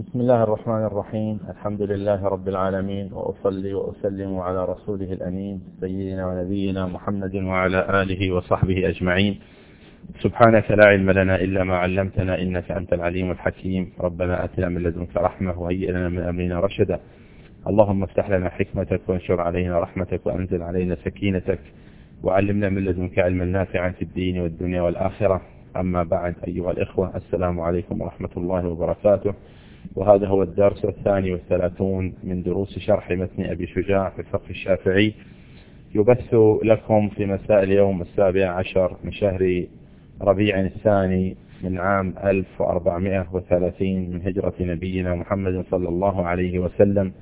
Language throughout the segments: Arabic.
بسم الله الرحمن الرحيم. الحمد لله رب العالمين، وأصلي وأسلم على رسوله الأمين سيدنا ونبينا محمد وعلى آله وصحبه أجمعين. سبحانك لا علم لنا إلا ما علمتنا إنك أنت العليم الحكيم. ربنا آتنا من لدنك رحمة وهيئ لنا من أمرنا رشدا. اللهم افتح لنا حكمتك وانشر علينا رحمتك وأنزل علينا سكينتك وعلمنا من لدنك علما نافعا في الدين والدنيا والآخرة. أما بعد، أيها الإخوة، السلام عليكم ورحمة الله وبركاته. وهذا هو الدرس 32 من دروس شرح متن أبي شجاع في الفقه الشافعي، يبث لكم في مساء اليوم 17 من شهر ربيع الثاني من عام 1430 من هجرة نبينا محمد صلى الله عليه وسلم.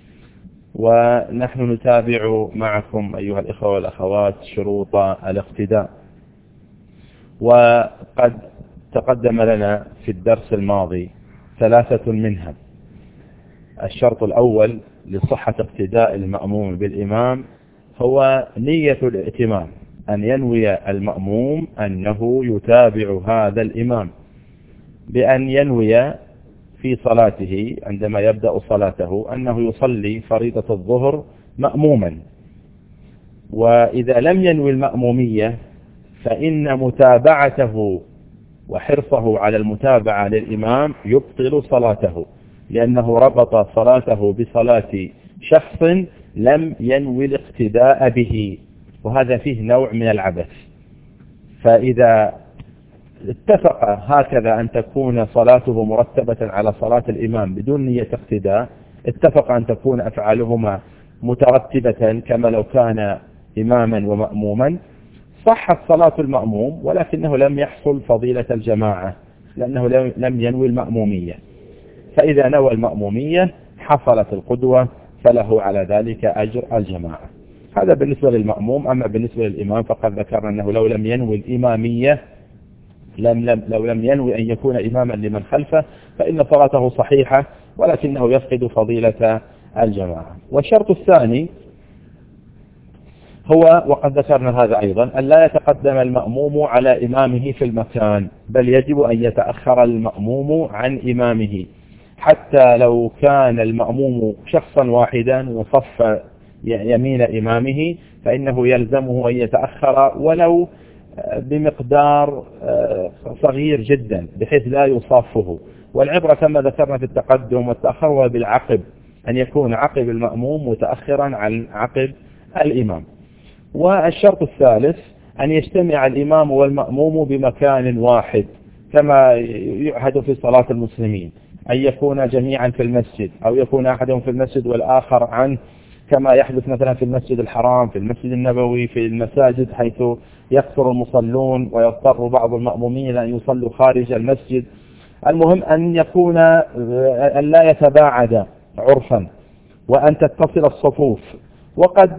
ونحن نتابع معكم أيها الإخوة والأخوات شروط الاقتداء، وقد تقدم لنا في الدرس الماضي 3 منها. الشرط الأول لصحة اقتداء المأموم بالإمام هو نية الائتمام، أن ينوي المأموم أنه يتابع هذا الإمام، بأن ينوي في صلاته عندما يبدأ صلاته أنه يصلي فريضة الظهر مأموما. وإذا لم ينوي المأمومية فإن متابعته وحرصه على المتابعة للإمام يبطل صلاته، لأنه ربط صلاته بصلاة شخص لم ينوي الاقتداء به، وهذا فيه نوع من العبث. فإذا اتفق هكذا أن تكون صلاته مرتبة على صلاة الإمام بدون نية اقتداء، اتفق أن تكون أفعالهما مترتبة كما لو كان إماما ومأموما، صحت صلاة المأموم ولكنه لم يحصل فضيلة الجماعة لأنه لم ينوي المأمومية. فإذا نوى المأمومية حصلت القدوة، فله على ذلك أجر الجماعة. هذا بالنسبة للمأموم. أما بالنسبة للإمام فقد ذكرنا أنه لو لم ينوي الإمامية لو لم ينوي أن يكون إماما لمن خلفه فإن صلاته صحيحة، ولكنه يفقد فضيلة الجماعة. والشرط الثاني هو، وقد ذكرنا هذا أيضا، أن لا يتقدم المأموم على إمامه في المكان، بل يجب أن يتأخر المأموم عن إمامه. حتى لو كان المأموم شخصا واحدا وصف يمين إمامه فإنه يلزمه أن يتأخر ولو بمقدار صغير جدا بحيث لا يصافه. والعبرة كما ذكرنا في التقدم والتأخر هو بالعقب، أن يكون عقب المأموم متأخرا عن عقب الإمام. والشرط الثالث أن يجتمع الإمام والمأموم بمكان واحد كما يعهد في صلاة المسلمين، أن يكون جميعا في المسجد أو يكون أحدهم في المسجد والآخر عنه، كما يحدث مثلا في المسجد الحرام، في المسجد النبوي، في المساجد حيث يكثر المصلون ويضطر بعض المأمومين أن يصلوا خارج المسجد. المهم أن يكون أن لا يتباعد عرفا وأن تتصل الصفوف. وقد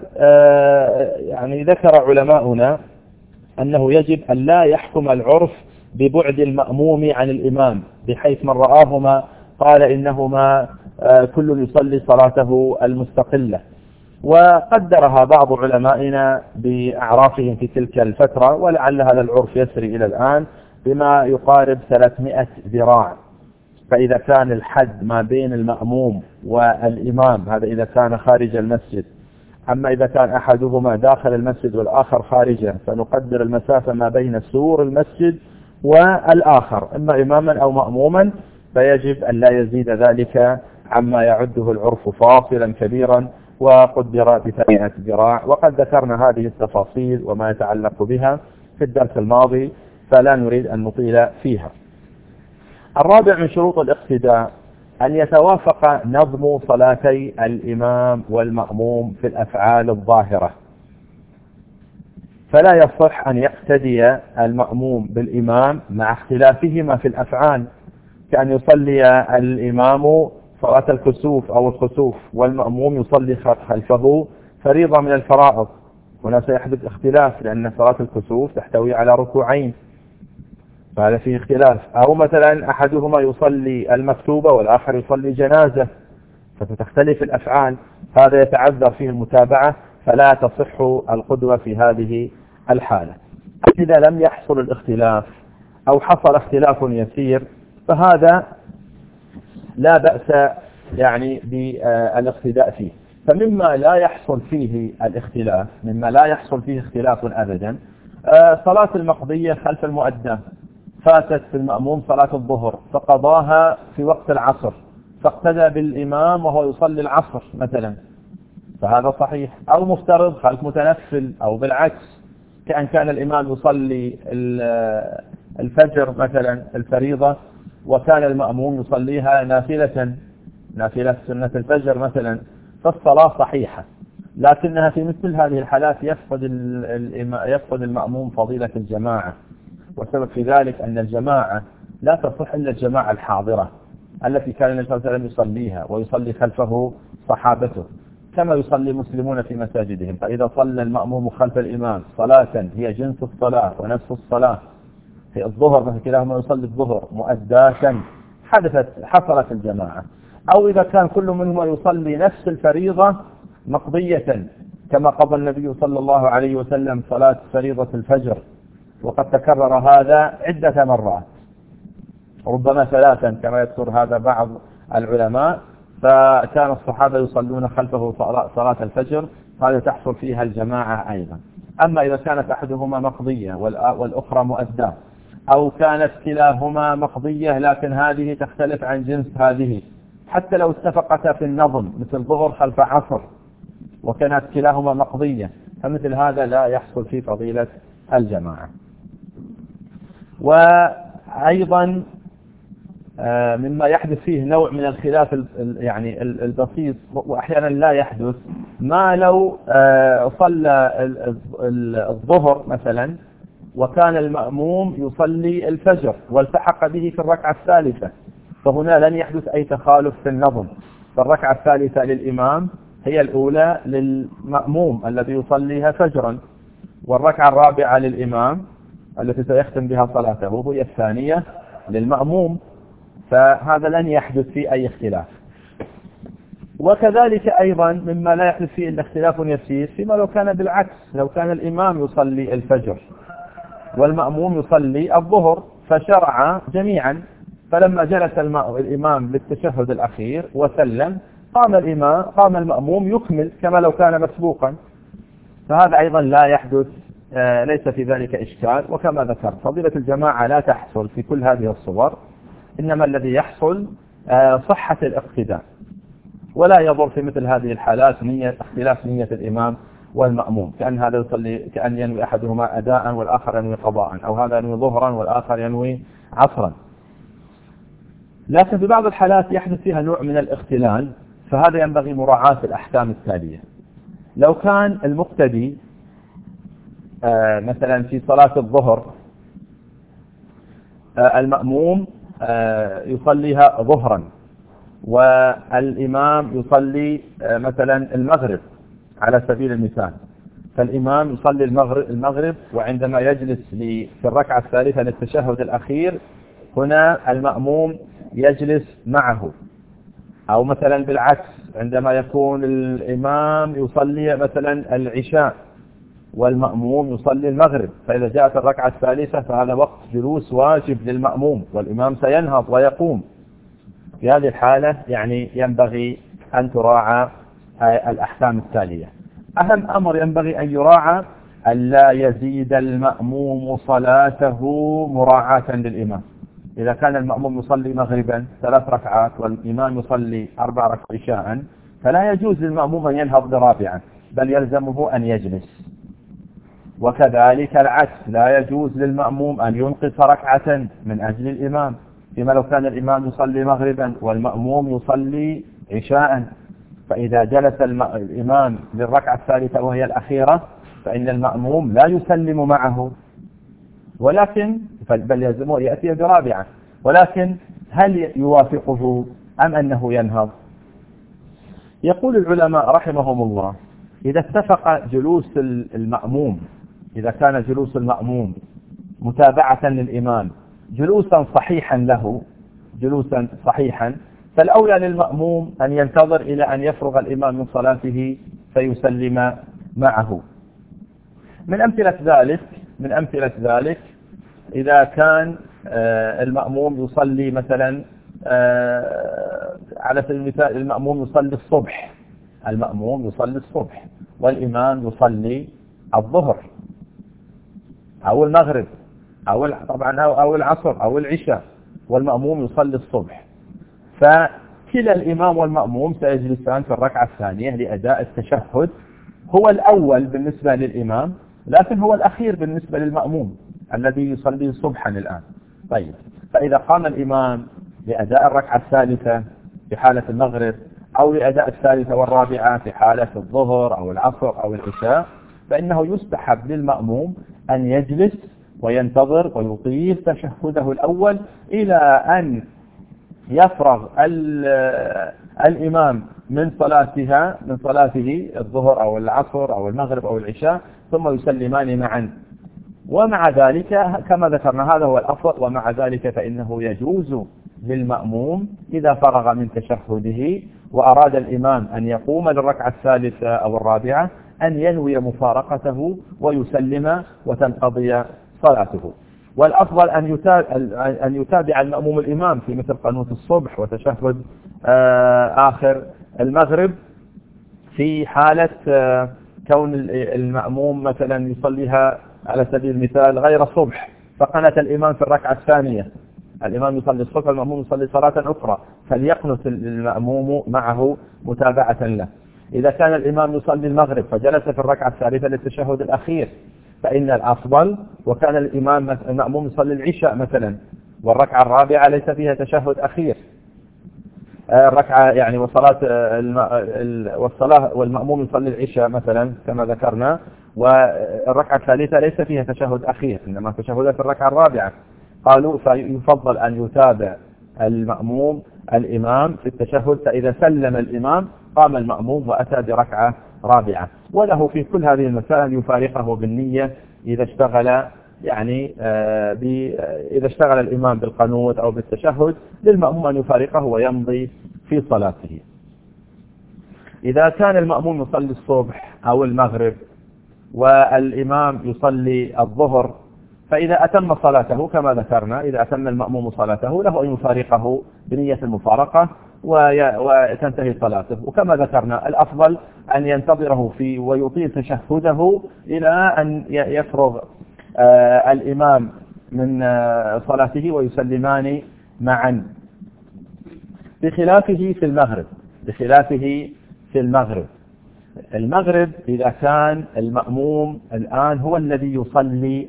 يعني ذكر علماؤنا أنه يجب أن لا يحكم العرف ببعد المأموم عن الإمام، بحيث من رآهما قال إنهما كل يصلي صلاته المستقلة. وقدرها بعض علمائنا بأعرافهم في تلك الفترة، ولعل هذا العرف يسري إلى الآن بما يقارب 300 ذراع. فإذا كان الحد ما بين المأموم والإمام هذا إذا كان خارج المسجد، أما إذا كان أحدهما داخل المسجد والآخر خارجه فنقدر المسافة ما بين سور المسجد والآخر إما إماما أو مأموما، فيجب أن لا يزيد ذلك عما يعده العرف فاصلا كبيرا، وقدر ب300 ذراع. وقد ذكرنا هذه التفاصيل وما يتعلق بها في الدرس الماضي، فلا نريد أن نطيل فيها. الرابع من شروط الاقتداء أن يتوافق نظم صلاتي الإمام والمأموم في الأفعال الظاهرة. فلا يصح أن يقتدي المأموم بالإمام مع اختلافهما في الأفعال، كأن يصلي الإمام صلاة الكسوف أو الخسوف والمأموم يصلي خلفه فريضة من الفرائض، هنا سيحدث اختلاف لأن صلاة الكسوف تحتوي على ركوعين، فهذا فيه اختلاف. أو مثلا أحدهما يصلي المكتوبة والآخر يصلي جنازة، فتختلف الأفعال، هذا يتعذر فيه المتابعة، فلا تصح القدوة في هذه الحالة. إذا لم يحصل الاختلاف أو حصل اختلاف يسير فهذا لا بأس يعني بالاقتداء فيه. فمما لا يحصل فيه الاختلاف، مما لا يحصل فيه اختلاف أبدا، صلاة المقضية خلف المؤذن. فاتت في المأموم صلاة الظهر فقضاها في وقت العصر، فاقتدى بالإمام وهو يصلي العصر مثلا، فهذا صحيح. أو مفترض خلف متنفل، أو بالعكس كأن كان الإمام يصلي الفجر مثلا الفريضة، وكان المأموم يصليها نافلة سنة الفجر مثلا، فالصلاة صحيحة. لكنها في مثل هذه الحالات يفقد المأموم فضيلة الجماعة. والسبب في ذلك أن الجماعة لا تصح إلا الجماعة الحاضرة التي كان النبي صلى الله عليه وسلم يصليها ويصلي خلفه صحابته، كما يصلي المسلمون في مساجدهم. فإذا صلى المأموم خلف الإمام صلاة هي جنس الصلاة ونفس الصلاة، في الظهر مثل كلاهما يصلي الظهر مؤداة، حصلت الجماعة. أو إذا كان كل منهما يصلي نفس الفريضة مقضية، كما قضى النبي صلى الله عليه وسلم صلاة فريضة الفجر، وقد تكرر هذا عدة مرات، ربما ثلاثا كما يذكر هذا بعض العلماء. فكان الصحابة يصلون خلفه صلاة الفجر، هذا تحصل فيها الجماعة أيضا. أما إذا كانت أحدهما مقضية والأخرى مؤداة، أو كانت كلاهما مقضية لكن هذه تختلف عن جنس هذه، حتى لو اتفقتا في النظم مثل ظهر خلف عصر وكانت كلاهما مقضية، فمثل هذا لا يحصل فيه فضيلة الجماعة. وأيضا مما يحدث فيه نوع من الخلاف يعني البسيط وأحيانا لا يحدث، ما لو صلى الظهر مثلا وكان المأموم يصلي الفجر والتحق به في الركعة الثالثة، فهنا لن يحدث أي تخالف في النظم، فالركعة الثالثة للإمام هي الأولى للمأموم الذي يصليها فجرا، والركعة الرابعة للإمام التي سيختم بها صلاته هي الثانية للمأموم، فهذا لن يحدث فيه أي اختلاف. وكذلك أيضا مما لا يحدث فيه إلا اختلاف يسير فيما لو كان بالعكس، لو كان الإمام يصلي الفجر والمأموم يصلي الظهر فشرع جميعا، فلما جلس الإمام للتشهد الأخير وسلم قام المأموم يكمل كما لو كان مسبوقا، فهذا أيضا لا يحدث، ليس في ذلك إشكال. وكما ذكرت فضيلة الجماعة لا تحصل في كل هذه الصور، إنما الذي يحصل صحة الاقتداء، ولا يضر في مثل هذه الحالات اختلاف نية الإمام والمأموم، كأن هذا يصلي كأن ينوي أحدهما أداء والآخر ينوي قضاء، أو هذا ينوي ظهرا والآخر ينوي عصرا. لكن في بعض الحالات يحدث فيها نوع من الاختلال، فهذا ينبغي مراعاة الأحكام التالية. لو كان المقتدي مثلا في صلاة الظهر المأموم يصليها ظهرا والإمام يصلي مثلا المغرب على سبيل المثال، فالإمام يصلي المغرب وعندما يجلس في الركعة الثالثة للتشهد الأخير هنا المأموم يجلس معه. أو مثلا بالعكس عندما يكون الإمام يصلي مثلا العشاء والمأموم يصلي المغرب، فإذا جاءت الركعة الثالثة فهذا وقت جلوس واجب للمأموم والإمام سينهض ويقوم. في هذه الحالة يعني ينبغي أن تراعى الأحكام التالية. أهم أمر ينبغي أن يراعى ألا يزيد المأموم صلاته مراعاة للإمام. إذا كان المأموم يصلي مغربا 3 ركعات والإمام يصلي 4 ركعات عشاء، فلا يجوز للمأموم أن ينهض برابعا، بل يلزمه أن يجلس. وكذلك العكس، لا يجوز للمأموم أن ينقص ركعة من أجل الإمام، فيما لو كان الإمام يصلي مغربا والمأموم يصلي عشاء، فإذا جلس الإمام للركعة الثالثة وهي الأخيرة فإن المأموم لا يسلم معه، ولكن بل يلزمه يأتي برابعة، ولكن هل يوافقه أم أنه ينهض؟ يقول العلماء رحمهم الله إذا اتفق جلوس المأموم، إذا كان جلوس المأموم متابعة للإمام جلوسا صحيحا له، جلوسا صحيحا، فالأولى للمأموم أن ينتظر إلى أن يفرغ الإمام من صلاته فيسلم معه. من أمثلة ذلك إذا كان المأموم يصلي مثلا على سبيل المثال المأموم يصلي الصبح، المأموم يصلي الصبح والإمام يصلي الظهر أو المغرب أو العصر أو العشاء، والمأموم يصلي الصبح، فكلا الإمام والمأموم سيجلسان في الركعة الثانية لأداء التشهد. هو الأول بالنسبة للإمام، لكن هو الأخير بالنسبة للمأموم الذي يصلي صبحا الآن. طيب، فإذا قام الإمام لأداء الركعة الثالثة في حالة المغرب، أو لأداء الثالثة والرابعة في حالة الظهر أو العصر أو العشاء، فإنه يستحب للمأموم أن يجلس وينتظر ويطيل تشهده الأول إلى أن يفرغ الإمام من صلاته الظهر أو العصر أو المغرب أو العشاء، ثم يسلمان معا. ومع ذلك كما ذكرنا هذا هو الأفضل، ومع ذلك فإنه يجوز للمأموم إذا فرغ من تشهده وأراد الإمام أن يقوم للركعة الثالثة أو الرابعة أن ينوي مفارقته ويسلم وتنقضي صلاته. والأفضل أن يتابع المأموم الإمام في مثل قنوت الصبح وتشهد آخر المغرب، في حالة كون المأموم مثلا يصليها على سبيل المثال غير الصبح، فقنت الإمام في الركعة الثانية، الإمام يصلي الصبح والمأموم يصلي صلاة أخرى، فليقنت المأموم معه متابعة له. إذا كان الإمام يصلي المغرب فجلس في الركعة الثالثة للتشهد الأخير، فإن الأفضل، وكان المأموم يصلي العشاء مثلا والركعة الرابعة ليس فيها تشهد أخير، الركعة يعني والصلاة والمأموم يصلي العشاء مثلا كما ذكرنا، والركعة الثالثة ليس فيها تشهد أخير إنما تشهد في الركعة الرابعة، قالوا فيفضل أن يتابع المأموم الإمام في التشهد، فإذا سلم الإمام قام المأموم وأتى بركعة رابعة. وله في كل هذه المسائل يفارقه بالنية إذا اشتغل إذا اشتغل الإمام بالقنوت أو بالتشهد، للمأموم أن يفارقه ويمضي في صلاته. إذا كان المأموم يصلي الصبح أو المغرب والإمام يصلي الظهر، فإذا أتم صلاته كما ذكرنا، إذا أتم المأموم صلاته له أن يفارقه بنية المفارقة وتنتهي صلاته. وكما ذكرنا الأفضل أن ينتظره ويطيل تشهده إلى أن يفرغ الإمام من صلاته ويسلمان معا، بخلافه في المغرب إذا كان المأموم الآن هو الذي يصلي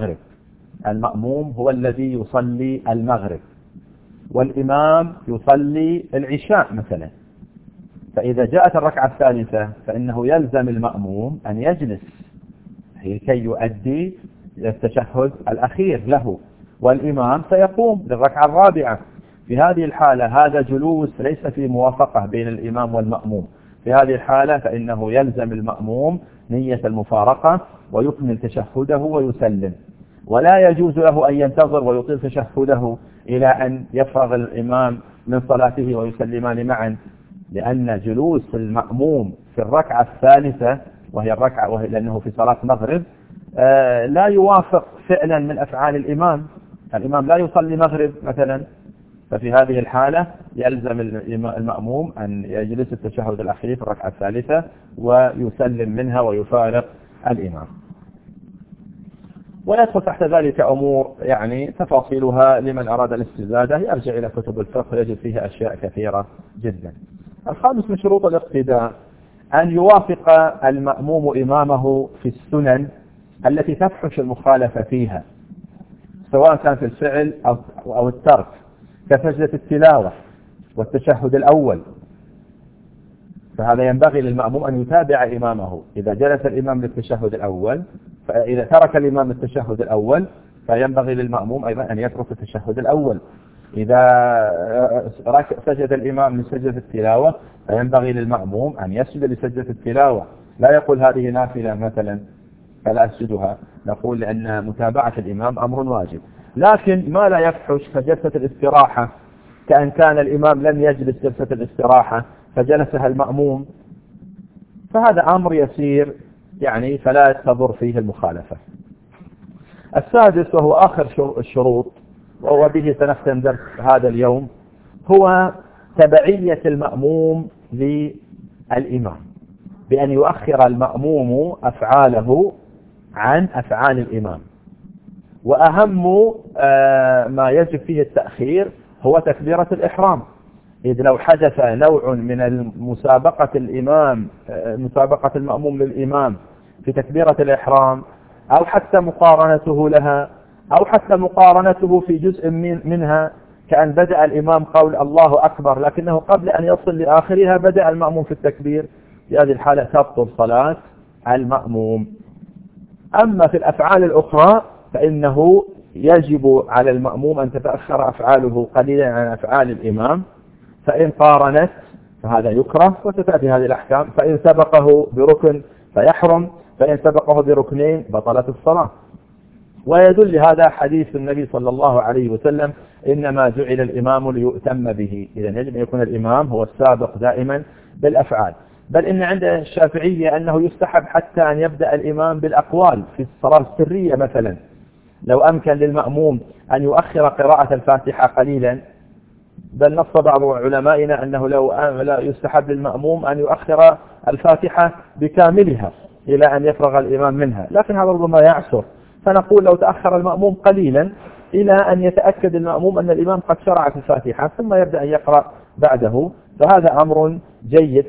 المغرب، والإمام يصلي العشاء مثلا، فإذا جاءت الركعة الثالثة فإنه يلزم المأموم أن يجلس لكي يؤدي التشهد الأخير له، والإمام سيقوم للركعة الرابعة. في هذه الحالة هذا جلوس ليس في موافقة بين الإمام والمأموم، في هذه الحالة فإنه يلزم المأموم نية المفارقة ويكمل تشهده ويسلم، ولا يجوز له أن ينتظر ويطيل تشهده إلى أن يفرغ الإمام من صلاته ويسلمان معا، لأن جلوس المأموم في الركعة الثالثة وهي لأنه في صلاة مغرب لا يوافق فعلا من أفعال الإمام لا يصلي مغرب مثلا، ففي هذه الحالة يلزم المأموم أن يجلس التشهد الأخير في الركعة الثالثة ويسلم منها ويفارق الإمام. ويدخل تحت ذلك أمور تفاصيلها لمن أراد الاستزادة يرجع إلى كتب الفقه يجد فيها أشياء كثيرة جدا. الخامس من شروط الاقتداء أن يوافق المأموم إمامه في السنن التي تفحش المخالفة فيها، سواء كان في الفعل أو الترك، كسجدة التلاوة والتشهد الأول، فهذا ينبغي للمأموم أن يتابع إمامه. إذا جلس الإمام للتشهد الأول، فإذا ترك الإمام التشهد الأول فينبغي للمأموم أيضا أن يترك التشهد الأول. إذا سجد الإمام لسجدة التلاوة فينبغي للمأموم أن يسجد لسجدة التلاوة، لا يقول هذه نافلة مثلا فلا أسجدها، نقول لأن متابعة الإمام أمر واجب. لكن ما لا يفحش كجلسة الاستراحة، كأن كان الإمام لم يجلس جلسة الاستراحة فجلسها المأموم، فهذا أمر يسير فلا تضر فيه المخالفة. السادس وهو آخر الشروط، وهو به سنختم درس هذا اليوم، هو تبعية المأموم للإمام، بأن يؤخر المأموم أفعاله عن أفعال الإمام. وأهم ما يجب فيه التأخير هو تكبيرة الإحرام، إذ لو حدث نوع من مسابقة المأموم للإمام في تكبيرة الإحرام، أو حتى مقارنته لها، أو حتى مقارنته في جزء منها، كأن بدأ الإمام قول الله أكبر لكنه قبل أن يصل لآخرها بدأ المأموم في التكبير، في هذه الحالة تبطل صلاة المأموم. أما في الأفعال الأخرى فإنه يجب على المأموم أن تتأخر أفعاله قليلا عن أفعال الإمام، فإن قارنت فهذا يكره وستأتي هذه الأحكام، فإن سبقه بركن فيحرم، فإن سبقه بركنين بطلت الصلاة. ويدل هذا حديث النبي صلى الله عليه وسلم: إنما جعل الإمام ليؤتم به. إذن يجب أن يكون الإمام هو السابق دائما بالأفعال. بل إن عند الشافعية أنه يستحب حتى أن يبدأ الإمام بالأقوال في الصلاة السرية مثلا، لو أمكن للمأموم أن يؤخر قراءة الفاتحة قليلا، بل نص بعض علمائنا أنه لو يستحب للمأموم أن يؤخر الفاتحة بكاملها إلى أن يفرغ الإمام منها، لكن هذا ربما يعسر، فنقول لو تأخر المأموم قليلا إلى أن يتأكد المأموم أن الإمام قد شرع في الفاتحة ثم يبدأ أن يقرأ بعده، فهذا أمر جيد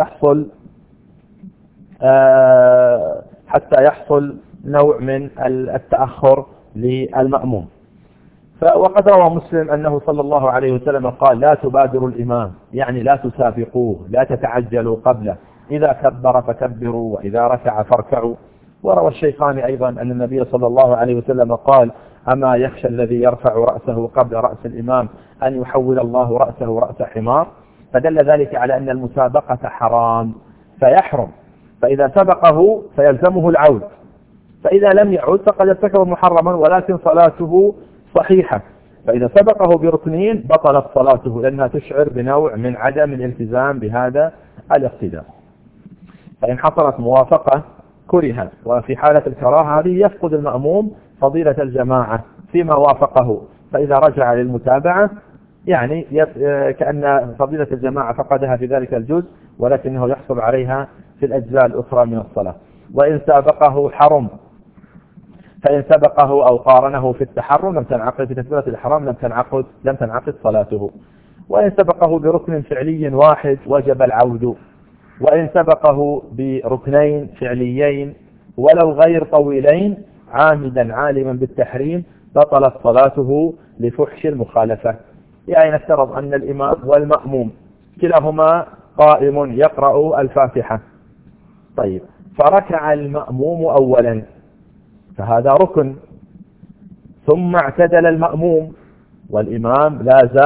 حتى يحصل نوع من التأخر للمأموم. وقد روى مسلم أنه صلى الله عليه وسلم قال: لا تبادروا الإمام، يعني لا تسابقوه، لا تتعجلوا قبله، إذا كبر فكبروا وإذا ركع فاركعوا. وروى الشيخان أيضا أن النبي صلى الله عليه وسلم قال: أما يخشى الذي يرفع رأسه قبل رأس الإمام أن يحول الله رأسه رأس حمار. فدل ذلك على أن المسابقة حرام فيحرم، فإذا سبقه فيلزمه العود، فإذا لم يعود فقد ارتكب محرما ولكن صلاته صحيحة. فإذا سبقه بركنين بطلت صلاته، لأنها تشعر بنوع من عدم الالتزام بهذا الاقتداء. فإن حصلت موافقة كرهت، وفي حالة الكراهة هذه يفقد المأموم فضيلة الجماعة فيما وافقه، فإذا رجع للمتابعة يعني كأن فضيلة الجماعة فقدها في ذلك الجزء، ولكنه يحصل عليها في الأجزاء الأخرى من الصلاة. وإن سابقه حرم، فإن سبقه أو قارنه في التحرم لم تنعقد، في تكبيرة الإحرام لم تنعقد صلاته. وإن سبقه بركن فعلي واحد وجب العود، وإن سبقه بركنين فعليين ولو غير طويلين عامدا عالما بالتحريم بطلت صلاته لفحش المخالفة. يعني نفترض أن الإمام والمأموم كلاهما قائم يقرأ الفاتحة، طيب، فركع المأموم أولا فهذا ركن، ثم اعتدل المأموم والإمام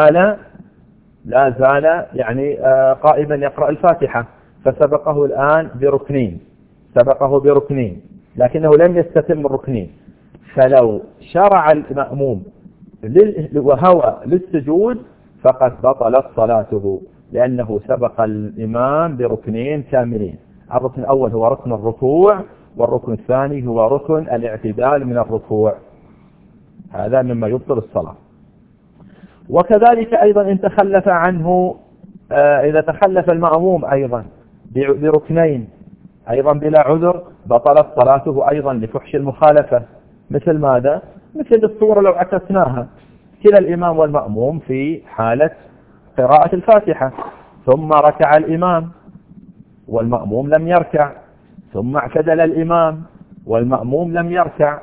لا زال يعني قائما يقرأ الفاتحة، فسبقه الآن بركنين لكنه لم يستتم الركنين، فلو شرع المأموم وهوى للسجود فقد بطلت صلاته، لأنه سبق الإمام بركنين كاملين. الركن الأول هو ركن الركوع، والركن الثاني هو ركن الاعتدال من الركوع، هذا مما يبطل الصلاة. وكذلك أيضا إن تخلف عنه، إذا تخلف المأموم أيضا بركنين أيضا بلا عذر بطلت صلاته أيضا لفحش المخالفة. مثل ماذا؟ مثل الصورة لو عكسناها، كلا الإمام والمأموم في حالة قراءة الفاتحة، ثم ركع الإمام والمأموم لم يركع، ثم اعتدل الإمام والمأموم لم يركع،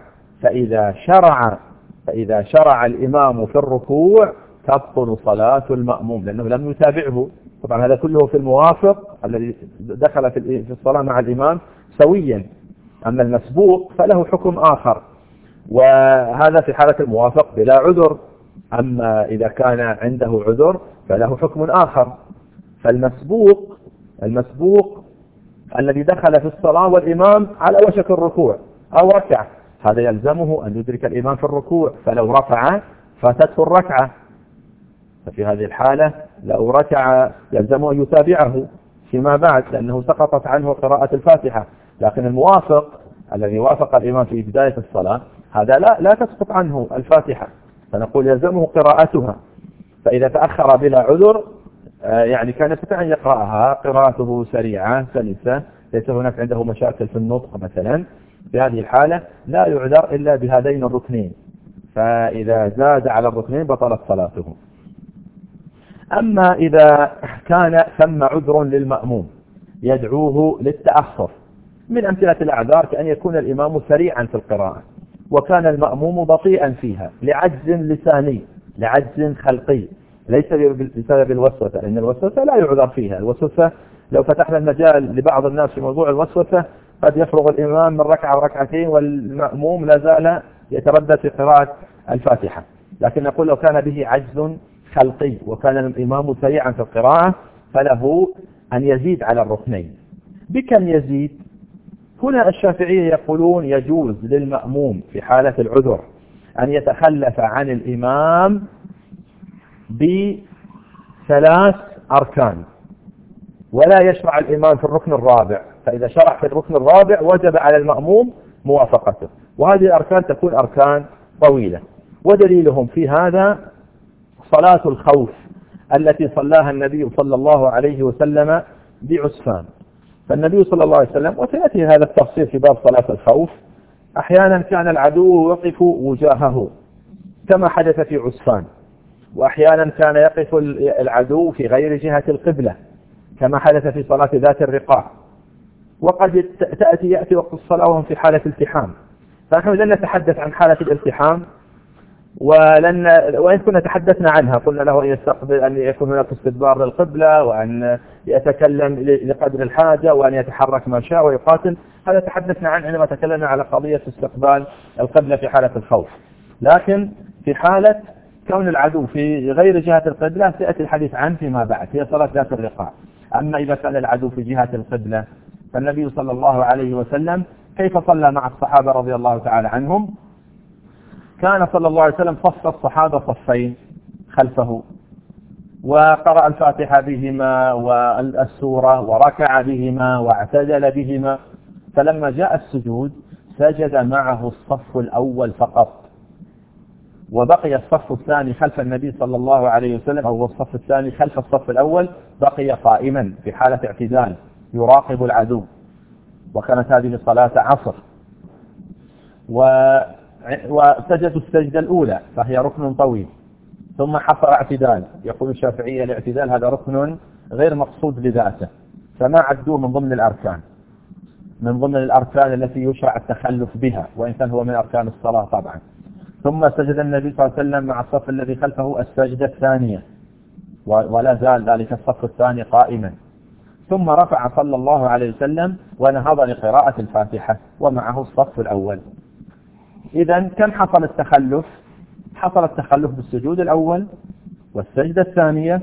فإذا شرع الإمام في الركوع تبطل صلاة المأموم لأنه لم يتابعه. طبعا هذا كله في الموافق الذي دخل في الصلاة مع الإمام سويا، أما المسبوق فله حكم آخر، وهذا في حالة الموافق بلا عذر. أما إذا كان عنده عذر فله حكم آخر. فالمسبوق الذي دخل في الصلاة والإمام على وشك الركوع أو ركع، هذا يلزمه أن يدرك الإمام في الركوع، فلو رفع فاتته الركعة، ففي هذه الحالة لو ركع يلزمه أن يتابعه فيما بعد لأنه سقطت عنه قراءة الفاتحة. لكن الموافق الذي وافق الإمام في بداية الصلاة هذا لا تسقط عنه الفاتحة، فنقول يلزمه قراءتها. فإذا تأخر بلا عذر يعني كان يستطيع أن يقرأها قراءته سريعة سلسة، ليس هناك عنده مشاكل في النطق مثلا، في هذه الحالة لا يعذر إلا بهذين الركنين، فإذا زاد على الركنين بطلت صلاته. أما إذا كان ثم عذر للمأموم يدعوه للتأخر، من أمثلة الأعذار كأن يكون الإمام سريعا في القراءة وكان المأموم بطيئا فيها لعجز لساني، لعجز خلقي، ليس بسبب الوسوسة، لأن الوسوسة لا يعذر فيها. الوسوسة لو فتحنا المجال لبعض الناس في موضوع الوسوسة قد يفرغ الإمام من ركعة وركعتين والمأموم لا زال يتردد في قراءة الفاتحة. لكن نقول لو كان به عجز خلقي وكان الإمام سريعا في القراءة فله أن يزيد على الركنين. بكم يزيد؟ هنا الشافعية يقولون يجوز للمأموم في حالة العذر أن يتخلف عن الإمام ب3 أركان، ولا يشرع الإمام في الركن الرابع، فإذا شرع في الركن الرابع وجب على المأموم موافقته، وهذه الأركان تكون أركان طويلة. ودليلهم في هذا صلاة الخوف التي صلاها النبي صلى الله عليه وسلم بعسفان. فالنبي صلى الله عليه وسلم، وسيأتي هذا التفصيل في باب صلاة الخوف، أحيانا كان العدو يقف وجاهه كما حدث في عسفان، وأحيانا كان يقف العدو في غير جهة القبلة كما حدث في صلاة ذات الرقاع، وقد يأتي وقت الصلاة وهم في حالة التحام. فنحن لن نتحدث عن حالة الالتحام، وإن كنا تحدثنا عنها قلنا له أن يكون هناك استدبار للقبلة، وأن يتكلم لقدر الحاجة، وأن يتحرك ما شاء ويقاتل. هذا تحدثنا عنه عندما تكلمنا على قضية استقبال القبلة في حالة الخوف. لكن في حالة كون العدو في غير جهة القبلة سيأتي الحديث عنه فيما بعد، هي صلاة ذات الرقاع. أما إذا كان العدو في جهة القبلة فالنبي صلى الله عليه وسلم كيف صلى مع الصحابة رضي الله تعالى عنهم؟ كان صلى الله عليه وسلم صف الصحابة صفين خلفه، وقرأ الفاتحة بهما والسورة وركع بهما واعتدل بهما، فلما جاء السجود سجد معه الصف الأول فقط، وبقي الصف الثاني خلف النبي صلى الله عليه وسلم، أو الصف الثاني خلف الصف الأول بقي قائما في حالة اعتدال يراقب العدو. وكانت هذه صلاة عصر، وسجد السجدة الأولى فهي ركن طويل، ثم حصل اعتدال. يقول الشافعية الاعتدال هذا ركن غير مقصود لذاته، فما عدوه من ضمن الأركان التي يشرع التخلف بها، وإن كان هو من أركان الصلاة طبعا. ثم سجد النبي صلى الله عليه وسلم مع الصف الذي خلفه السجدة الثانية، ولا زال ذلك الصف الثاني قائما. ثم رفع صلى الله عليه وسلم ونهض لقراءة الفاتحة ومعه الصف الأول. إذا كم حصل التخلف؟ حصل التخلف بالسجود الأول والسجدة الثانية،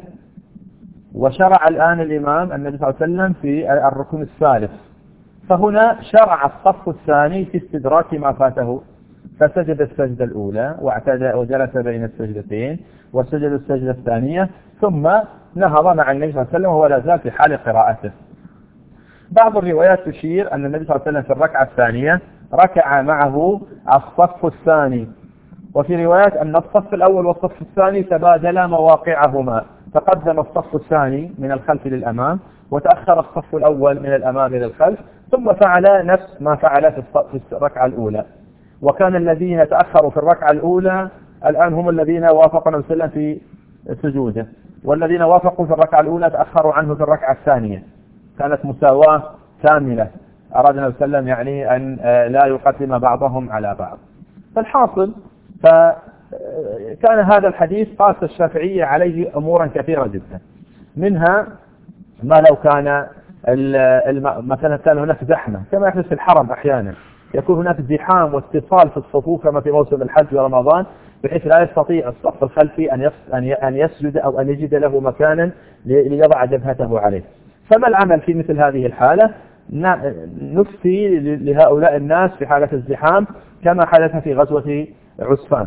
وشرع الآن الإمام النبي صلى الله عليه وسلم في الركن الثالث، فهنا شرع الصف الثاني في استدراك ما فاته، فسجد السجدة الأولى واعتدى وجلس بين السجدتين وسجد السجدة الثانية، ثم نهض مع النبي صلى الله عليه وسلم وهو لا زال في حال قراءته. بعض الروايات تشير أن النبي صلى الله عليه وسلم في الركعة الثانية ركع معه الصف الثاني، وفي روايات أن الصف الأول والصف الثاني تبادلا مواقعهما، تقدم الصف الثاني من الخلف للأمام وتأخر الصف الأول من الأمام للخلف، ثم فعل نفس ما فعل في الركعة الأولى. وكان الذين تأخروا في الركعة الأولى الآن هم الذين وافقوا النبي صلى الله عليه وسلم في سجوده، والذين وافقوا في الركعة الأولى تأخروا عنه في الركعة الثانية. كانت مساواة كاملة، أراد النبي صلى الله عليه وسلم يعني أن لا يقدم بعضهم على بعض. فالحاصل فكان هذا الحديث قاس الشافعية عليه أمورا كثيرة جدا، منها ما لو كان مثلا كان هناك زحمة كما يحدث في الحرم، أحيانا يكون هناك زحام واتصال في الصفوف كما في موسم الحج ورمضان، بحيث لا يستطيع الصف الخلفي أن يسجد أو أن يجد له مكانا ليضع جبهته عليه. فما العمل في مثل هذه الحالة؟ نفتي لهؤلاء الناس في حالة الزحام كما حدث في غزوة عسفان،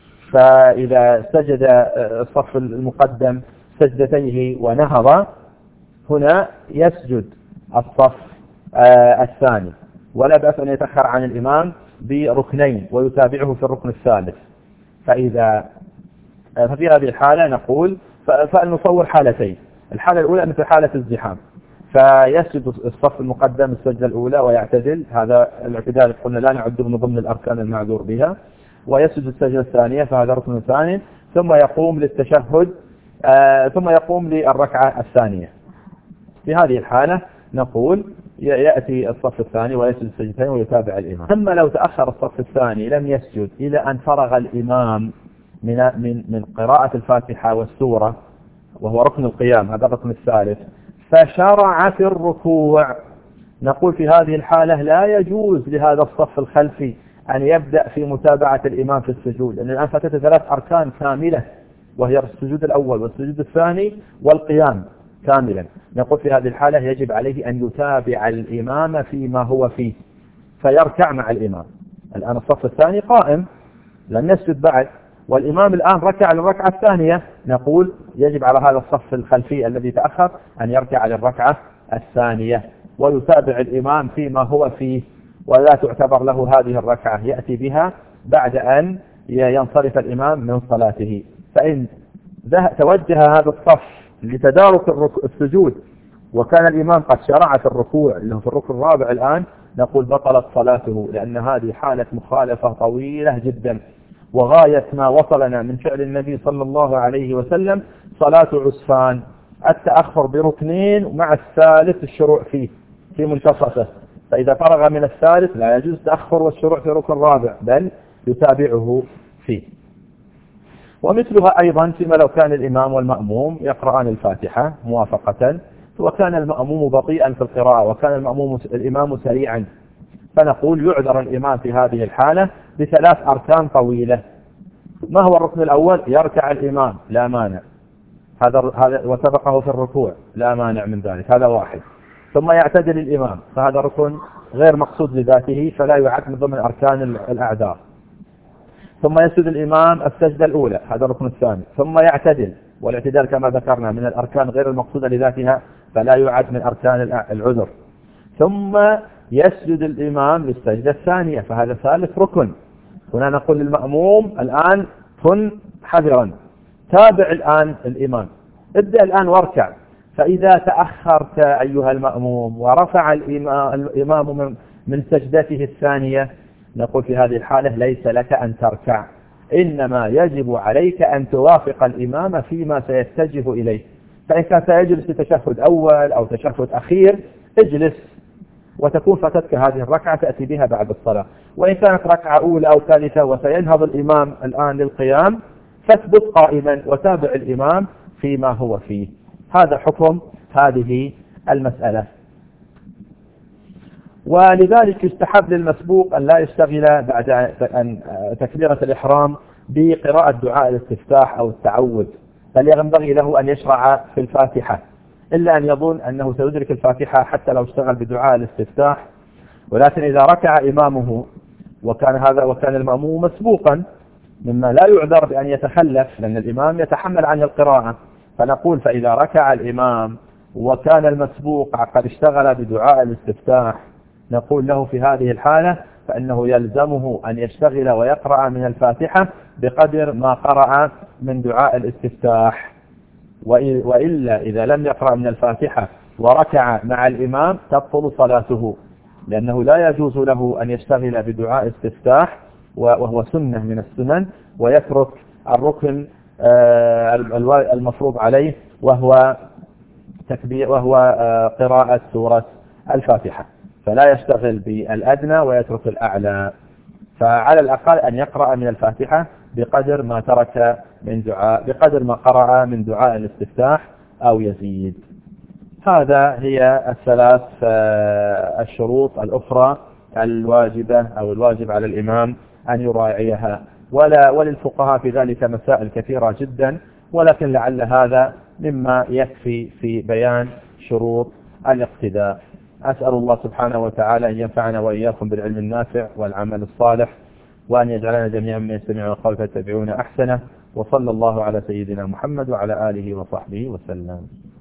فإذا سجد الصف المقدم سجدتيه ونهض، هنا يسجد الصف الثاني، ولا بأس أن يتأخر عن الإمام بركنين ويتابعه في الركن الثالث. ففي هذه الحالة نقول فنصور حالتين: الحالة الأولى مثل حالة الزحام، فيسجد الصف المقدم السجدة الأولى ويعتدل، هذا الاعتدال قلنا لا نعده من ضمن الأركان المعذور بها، ويسجد السجدة الثانية فهذا ركن ثاني، ثم يقوم للتشهد، ثم يقوم للركعة الثانية. في هذه الحالة نقول يأتي الصف الثاني ويسجد السجدتين ويتابع الإمام. ثم لو تأخر الصف الثاني لم يسجد إلى أن فرغ الإمام من قراءة الفاتحة والسورة، وهو ركن القيام، هذا الركن الثالث، فشرع في الركوع، نقول في هذه الحالة لا يجوز لهذا الصف الخلفي أن يبدأ في متابعة الإمام في السجود، لأن الآن فاتته 3 أركان كاملة، وهي السجود الأول والسجود الثاني والقيام كاملا. نقول في هذه الحالة يجب عليه أن يتابع الإمام فيما هو فيه، فيركع مع الإمام. الآن الصف الثاني قائم لن يسجد بعد، والإمام الآن ركع للركعة الثانية، نقول يجب على هذا الصف الخلفي الذي تأخر أن يركع للركعة الثانية ويتابع الإمام فيما هو فيه، ولا تعتبر له هذه الركعة، يأتي بها بعد أن ينصرف الإمام من صلاته. فإن توجه هذا الصف لتدارك السجود وكان الإمام قد شرع في الركوع اللي هو في الركن الرابع الآن، نقول بطلت صلاته، لأن هذه حالة مخالفة طويلة جدا، وغاية ما وصلنا من فعل النبي صلى الله عليه وسلم صلاة عسفان، التأخر بركنين مع الثالث الشروع فيه في منتصفه، فإذا فرغ من الثالث لا يجوز التأخر والشروع في ركن رابع، بل يتابعه فيه. ومثلها أيضا فيما لو كان الإمام والمأموم يقرآن الفاتحة موافقة، وكان المأموم بطيئا في القراءة وكان الإمام سريعا، فنقول يعذر الإمام في هذه الحالة ب3 أركان طويلة. ما هو الركن الأول؟ يركع الإمام لا مانع، هذا وسبقه في الركوع لا مانع من ذلك، هذا واحد. ثم يعتدل الإمام، فهذا ركن غير مقصود لذاته فلا يعد من ضمن أركان الأعذار. ثم يسجد الإمام السجدة الأولى، هذا الركن الثاني. ثم يعتدل، والاعتدال كما ذكرنا من الأركان غير المقصودة لذاتها فلا يعد من أركان العذر. ثم يسجد الإمام للسجدة الثانية، فهذا ثالث ركن. هنا نقول للمأموم الآن كن حذرا، تابع الآن الإمام، ابدأ الآن واركع. فإذا تأخرت أيها المأموم ورفع الإمام من سجدته الثانية، نقول في هذه الحالة ليس لك أن تركع، إنما يجب عليك أن توافق الإمام فيما سيتجه إليه. فإن كان سيجلس لتشهد أول أو تشهد أخير اجلس، وتكون فاتتك هذه الركعة تأتي بها بعد الصلاة. وإن كانت ركعة أولى أو ثالثة وسينهض الإمام الآن للقيام فاثبت قائما وتابع الإمام فيما هو فيه. هذا حكم هذه المسألة. ولذلك يستحب للمسبوق أن لا يشتغل بعد تكبيرة الإحرام بقراءة دعاء الاستفتاح أو التعوذ، بل ينبغي له أن يشرع في الفاتحة، إلا أن يظن أنه سيدرك الفاتحة حتى لو اشتغل بدعاء الاستفتاح. ولكن إذا ركع إمامه وكان المأموم مسبوقا، مما لا يعذر بأن يتخلف، لأن الإمام يتحمل عن القراءة، فنقول فإذا ركع الإمام وكان المسبوق قد اشتغل بدعاء الاستفتاح، نقول له في هذه الحالة فإنه يلزمه أن يشتغل ويقرأ من الفاتحة بقدر ما قرأ من دعاء الاستفتاح. وإلا إذا لم يقرأ من الفاتحة وركع مع الإمام تبطل صلاته، لأنه لا يجوز له أن يشتغل بدعاء استفتاح وهو سنة من السنن ويترك الركن المفروض عليه وهو قراءة سورة الفاتحة، فلا يشتغل بالأدنى ويترك الأعلى، فعلى الأقل أن يقرأ من الفاتحة بقدر ما ترك من دعاء، بقدر ما قرأ من دعاء الاستفتاح أو يزيد. هذا هي الثلاث الشروط الأخرى الواجبة أو الواجب على الإمام أن يراعيها. وللفقهاء في ذلك مسائل كثيرة جدا، ولكن لعل هذا مما يكفي في بيان شروط الاقتداء. أسأل الله سبحانه وتعالى أن ينفعنا وإياكم بالعلم النافع والعمل الصالح، وأن يجعلنا جميعا من يستمعون القول فيتبعون أحسنه، وصلى الله على سيدنا محمد وعلى آله وصحبه وسلم.